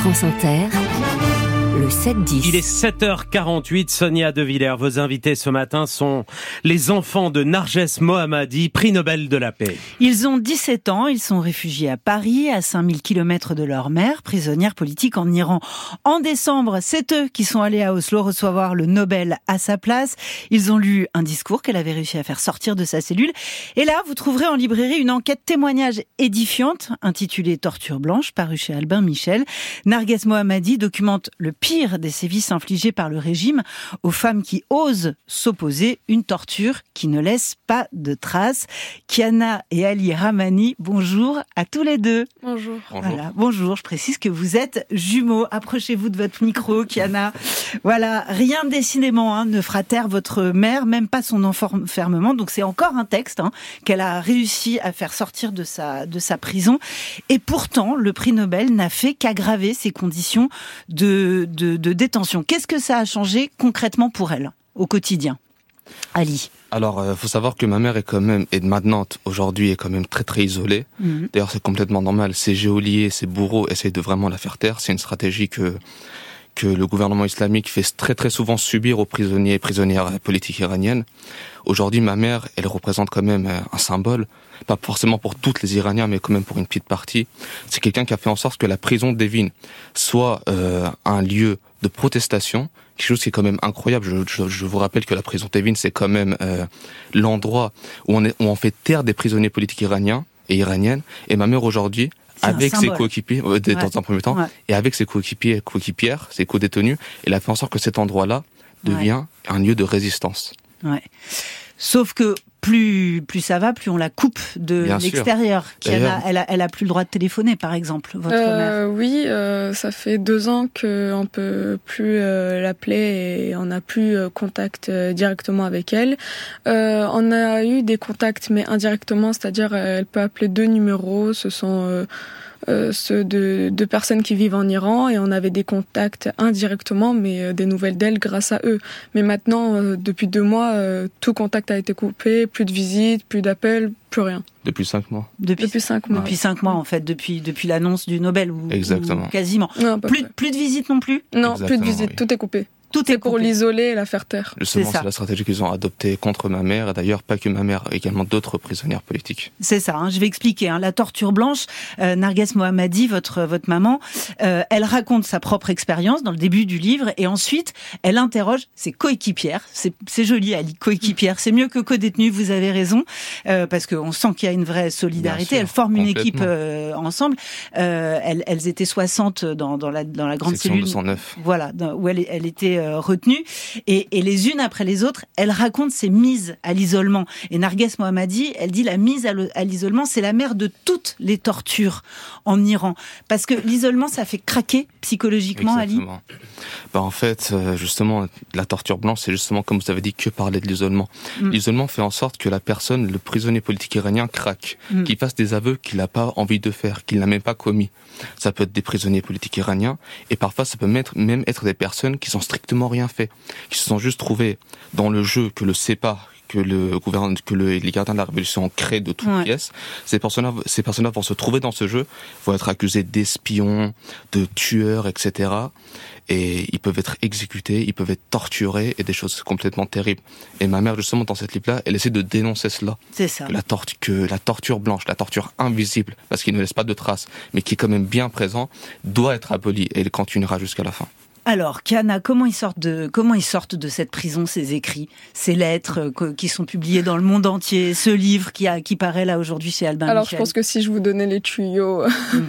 France Inter, le 7-10. Il est 7h48, Sonia De Villers. Vos invités ce matin sont les enfants de Narges Mohammadi, prix Nobel de la paix. Ils ont 17 ans, ils sont réfugiés à Paris, à 5000 km de leur mère, prisonnière politique en Iran. En décembre, c'est eux qui sont allés à Oslo recevoir le Nobel à sa place. Ils ont lu un discours qu'elle avait réussi à faire sortir de sa cellule. Et là, vous trouverez en librairie une enquête témoignage édifiante, intitulée Torture blanche, parue chez Albin Michel. Narges Mohammadi documente le pire des sévices infligés par le régime aux femmes qui osent s'opposer, une torture qui ne laisse pas de traces. Kiana et Ali Rahmani, bonjour à tous les deux. Bonjour. Voilà, bonjour, je précise que vous êtes jumeaux. Approchez-vous de votre micro, Kiana. Voilà, rien décidément ne fera taire votre mère, même pas son enfermement. Donc c'est encore un texte qu'elle a réussi à faire sortir de sa prison. Et pourtant, le prix Nobel n'a fait qu'aggraver ses conditions de détention. Qu'est-ce que ça a changé concrètement pour elle, au quotidien ? Ali. Alors, faut savoir que ma mère est maintenant, aujourd'hui, est quand même très très isolée. D'ailleurs, c'est complètement normal. Ses geôliers, ses bourreaux essayent de vraiment la faire taire. C'est une stratégie que le gouvernement islamique fait très très souvent subir aux prisonniers et prisonnières politiques iraniennes. Aujourd'hui, ma mère, elle représente quand même un symbole, pas forcément pour toutes les Iraniens, mais quand même pour une petite partie. C'est quelqu'un qui a fait en sorte que la prison d'Evin soit un lieu de protestation, quelque chose qui est quand même incroyable. Je vous rappelle que la prison d'Evin, c'est quand même l'endroit où on fait taire des prisonniers politiques iraniens et iraniennes. Et ma mère aujourd'hui, avec ses coéquipiers, dans un premier temps, et avec ses coéquipiers et coéquipières, ses co-détenus, elle a fait en sorte que cet endroit-là devient un lieu de résistance. Ouais. Sauf que plus ça va, plus on la coupe de l'extérieur. Elle a plus le droit de téléphoner, par exemple, votre mère. Oui, ça fait 2 ans qu'on peut plus l'appeler et on n'a plus contact directement avec elle. On a eu des contacts, mais indirectement, c'est-à-dire elle peut appeler 2 numéros, ce sont ceux de personnes qui vivent en Iran, et on avait des contacts indirectement, mais des nouvelles d'elle grâce à eux. Mais maintenant, depuis 2 mois, tout contact a été coupé, plus de visites, plus d'appels, plus rien. Depuis 5 mois. Depuis 5 mois. Depuis 5 mois, en fait, depuis l'annonce du Nobel. Exactement. Ou quasiment. Non, plus de visites non plus ? Non, Exactement, plus de visites, oui. Tout est coupé. Tout est pour l'isoler et la faire taire. Justement, c'est la stratégie qu'ils ont adoptée contre ma mère, et d'ailleurs pas que ma mère, également d'autres prisonnières politiques. C'est ça, je vais expliquer. La torture blanche, Narges Mohammadi, votre maman, elle raconte sa propre expérience dans le début du livre, et ensuite elle interroge ses coéquipières. C'est joli, Ali, coéquipières. C'est mieux que co-détenues, vous avez raison, parce qu'on sent qu'il y a une vraie solidarité. Elles forment une équipe ensemble. Elles étaient 60 dans la grande section cellule. 209. Voilà, où elle était retenue, et les unes après les autres, elle raconte ses mises à l'isolement. Et Narges Mohammadi, elle dit la mise à l'isolement, c'est la mère de toutes les tortures en Iran. Parce que l'isolement, ça fait craquer psychologiquement, Exactement. Ali. En fait, justement, la torture blanche, c'est justement, comme vous avez dit, que parler de l'isolement. L'isolement fait en sorte que la personne, le prisonnier politique iranien, craque, qu'il fasse des aveux qu'il n'a pas envie de faire, qu'il n'a même pas commis. Ça peut être des prisonniers politiques iraniens, et parfois ça peut même être des personnes qui sont strictement rien fait, qui se sont juste trouvés dans le jeu que le CEPA, que les gardiens de la révolution créent de toutes pièces. Ces personnes-là vont se trouver dans ce jeu, vont être accusés d'espions, de tueurs, etc. Et ils peuvent être exécutés, ils peuvent être torturés, et des choses complètement terribles. Et ma mère, justement, dans cette livre-là, elle essaie de dénoncer cela. C'est ça. Que la torture blanche, la torture invisible, parce qu'il ne laisse pas de traces, mais qui est quand même bien présent, doit être abolie, et elle continuera jusqu'à la fin. Alors, Kiana, comment ils sortent de cette prison, ces écrits, ces lettres qui sont publiées dans le monde entier, ce livre qui paraît là aujourd'hui chez Albin Michel ? Alors, je pense que si je vous donnais les tuyaux,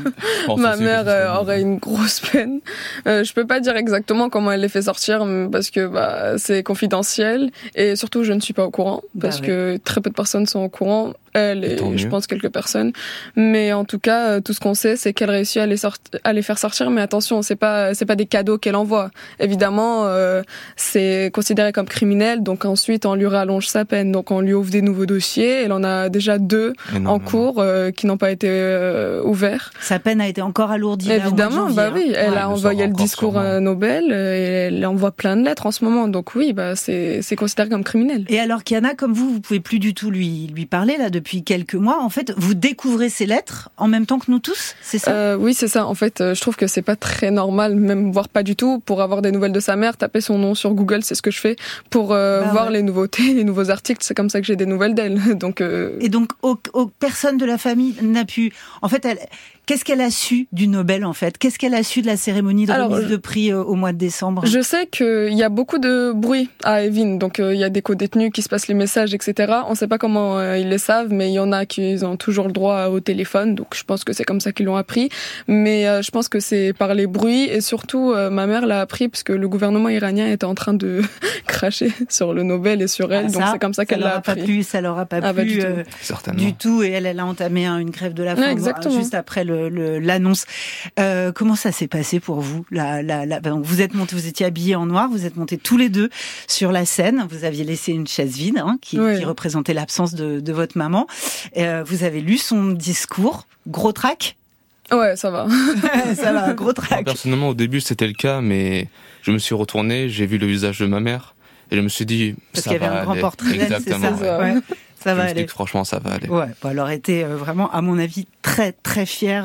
ma mère aurait une grosse peine. Je peux pas dire exactement comment elle les fait sortir, parce que c'est confidentiel, et surtout, je ne suis pas au courant, parce que très peu de personnes sont au courant. Elle et je pense quelques personnes, mais en tout cas tout ce qu'on sait, c'est qu'elle réussit à les faire sortir. Mais attention, c'est pas des cadeaux qu'elle envoie. Évidemment, c'est considéré comme criminel, donc ensuite on lui rallonge sa peine, donc on lui ouvre des nouveaux dossiers. Elle en a déjà 2 en cours qui n'ont pas été ouverts. Sa peine a été encore alourdie. Évidemment, oui, elle a envoyé le discours Nobel, et elle envoie plein de lettres en ce moment, donc oui, c'est considéré comme criminel. Et alors Kiana, comme vous pouvez plus du tout lui parler là depuis quelques mois. En fait, vous découvrez ces lettres en même temps que nous tous, c'est ça ? Oui, c'est ça. En fait, je trouve que c'est pas très normal, même voire pas du tout, pour avoir des nouvelles de sa mère, taper son nom sur Google, c'est ce que je fais, pour voir les nouveautés, les nouveaux articles. C'est comme ça que j'ai des nouvelles d'elle. Donc, Et donc, personne de la famille n'a pu... En fait, qu'est-ce qu'elle a su du Nobel, en fait ? Qu'est-ce qu'elle a su de la cérémonie de remise de prix au mois de décembre ? Je sais qu'il y a beaucoup de bruit à Evin, donc il y a des co-détenus qui se passent les messages, etc. On ne sait pas comment ils les savent, mais il y en a qui ont toujours le droit au téléphone, donc je pense que c'est comme ça qu'ils l'ont appris. Mais je pense que c'est par les bruits, et surtout ma mère l'a appris parce que le gouvernement iranien était en train de cracher sur le Nobel et sur elle, donc c'est comme ça qu'elle l'a appris. Ça leur a pas plu du tout, et elle a entamé une grève de la faim juste après l'annonce. Comment ça s'est passé pour vous ? Vous étiez habillés en noir, vous êtes montés tous les deux sur la scène. Vous aviez laissé une chaise vide qui représentait l'absence de votre maman. Vous avez lu son discours, gros trac. Ouais, ça va. Ça va, gros trac. Personnellement, au début, c'était le cas, mais je me suis retourné, j'ai vu le visage de ma mère et je me suis dit, parce qu'il y avait un grand portrait. Exactement. C'est ça. Ouais. Ça va aller. Franchement, ça va aller. Ouais, elle aurait été vraiment, à mon avis, très très fière,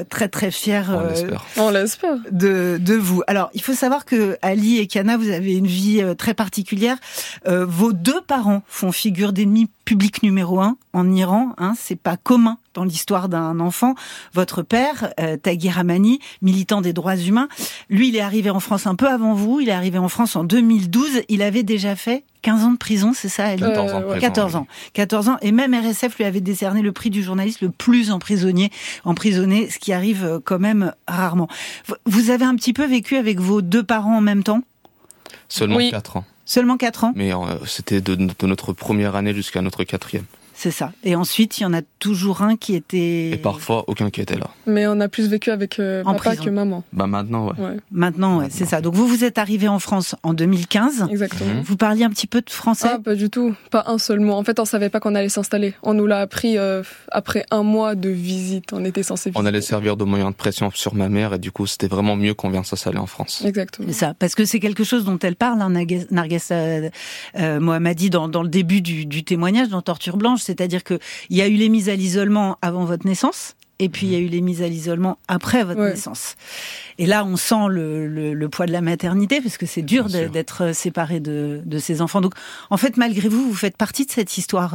On l'espère. De vous. Alors, il faut savoir que Ali et Kiana, vous avez une vie très particulière. Vos deux parents font figure d'ennemis publics numéro 1 en Iran. C'est pas commun dans l'histoire d'un enfant. Votre père, Taghi Rahmani, militant des droits humains, lui, il est arrivé en France un peu avant vous. Il est arrivé en France en 2012. Il avait déjà fait 15 ans de prison, c'est ça, Ali ? 14 ans. 14 ans. Et même RSF lui avait décerné le prix du journaliste le plus emprisonné, ce qui arrive quand même rarement. Vous avez un petit peu vécu avec vos deux parents en même temps ? Seulement 4 ans. Seulement 4 ans ? Mais c'était de notre première année jusqu'à notre 4e. C'est ça. Et ensuite, il y en a toujours un qui était... Et parfois, aucun qui était là. Mais on a plus vécu avec papa que maman. Maintenant, ouais. Maintenant, c'est ça. Donc vous êtes arrivé en France en 2015. Exactement. Vous parliez un petit peu de français ? Pas du tout. Pas un seul mot. En fait, on savait pas qu'on allait s'installer. On nous l'a appris après un mois de visite. On était censé visiter. On allait servir de moyen de pression sur ma mère et du coup, c'était vraiment mieux qu'on vienne s'installer en France. Exactement. C'est ça. Parce que c'est quelque chose dont elle parle, Narges Mohammadi, dans le début du témoignage, dans Torture Blanche. C'est-à-dire qu'il y a eu les mises à l'isolement avant votre naissance, et puis il y a eu les mises à l'isolement après votre naissance. Et là, on sent le poids de la maternité, parce que c'est dur d'être séparé de ses enfants. Donc, en fait, malgré vous, vous faites partie de cette histoire.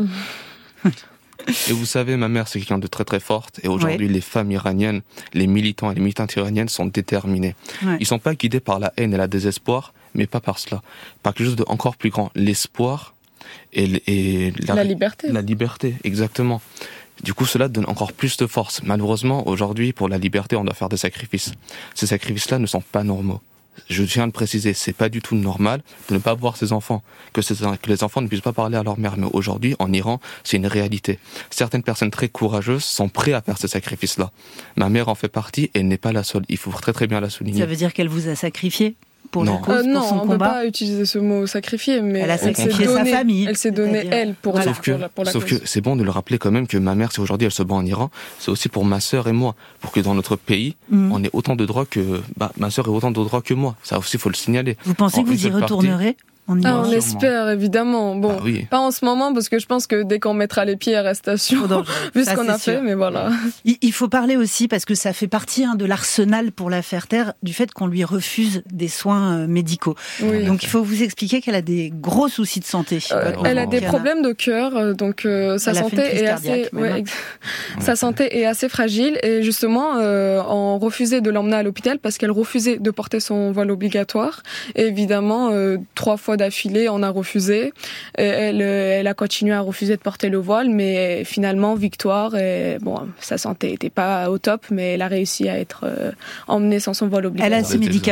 Et vous savez, ma mère, c'est quelqu'un de très très forte. Et aujourd'hui, les femmes iraniennes, les militants et les militantes iraniennes sont déterminés. Ouais. Ils sont pas guidés par la haine et la désespoir, mais pas par cela. Par quelque chose de encore plus grand. L'espoir et la liberté. La liberté, exactement. Du coup, cela donne encore plus de force. Malheureusement, aujourd'hui, pour la liberté, on doit faire des sacrifices. Ces sacrifices-là ne sont pas normaux. Je tiens à le préciser, c'est pas du tout normal de ne pas voir ses enfants, que les enfants ne puissent pas parler à leur mère. Mais aujourd'hui, en Iran, c'est une réalité. Certaines personnes très courageuses sont prêtes à faire ces sacrifices-là. Ma mère en fait partie et elle n'est pas la seule. Il faut très très bien la souligner. Ça veut dire qu'elle vous a sacrifié ? Pour la cause, non, pour son on combat. peut pas utiliser ce mot sacrifier, mais elle a sacrifié sa famille. Elle s'est donnée elle pour la cause. Sauf que c'est bon de le rappeler quand même que ma mère, si aujourd'hui elle se bat en Iran, c'est aussi pour ma sœur et moi, pour que dans notre pays, on ait autant de droits que ma sœur ait autant de droits que moi. Ça aussi, faut le signaler. Vous pensez que vous y retournerez ? On espère, évidemment. Bon, pas en ce moment, parce que je pense que dès qu'on mettra les pieds à arrestation, vu ce qu'on a fait, mais voilà. Il faut parler aussi, parce que ça fait partie de l'arsenal pour l'affaire Terre, du fait qu'on lui refuse des soins médicaux. Oui. Donc il faut vous expliquer qu'elle a des gros soucis de santé. Elle a des problèmes de cœur, donc sa santé est assez, sa santé est assez fragile, et justement, on refusait de l'emmener à l'hôpital parce qu'elle refusait de porter son voile obligatoire. Et évidemment, 3 fois d'affilée, on a refusé. Et elle a continué à refuser de porter le voile, mais finalement, victoire. Et bon, sa santé n'était pas au top, mais elle a réussi à être emmenée sans son voile obligatoire. Elle a ses médicaments ?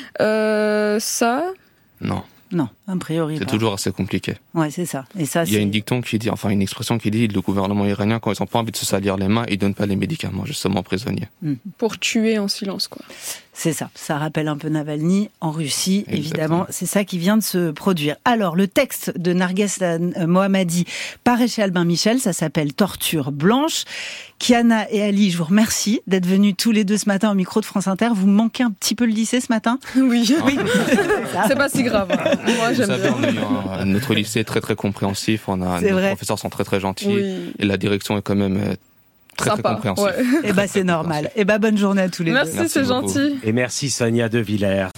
Ça ? Non, a priori. C'est toujours assez compliqué. Ouais, c'est ça. Et ça, il y a une expression qui dit, le gouvernement iranien, quand ils n'ont pas envie de se salir les mains, ils donnent pas les médicaments, justement, aux prisonniers. Pour tuer en silence, quoi. C'est ça. Ça rappelle un peu Navalny en Russie, évidemment. C'est ça qui vient de se produire. Alors, le texte de Narges Mohammadi paraît chez Albin Michel. Ça s'appelle Torture Blanche. Kiana et Ali, je vous remercie d'être venus tous les deux ce matin au micro de France Inter. Vous manquez un petit peu le lycée ce matin ? Oui. C'est pas si grave. Moi, j'aime bien. Notre lycée est très très compréhensif. Nos professeurs sont très très gentils. Et la direction est quand même très compréhensive. Ouais. C'est normal. Bonne journée à tous les deux. Merci, c'est gentil. Et merci Sonia De Villers.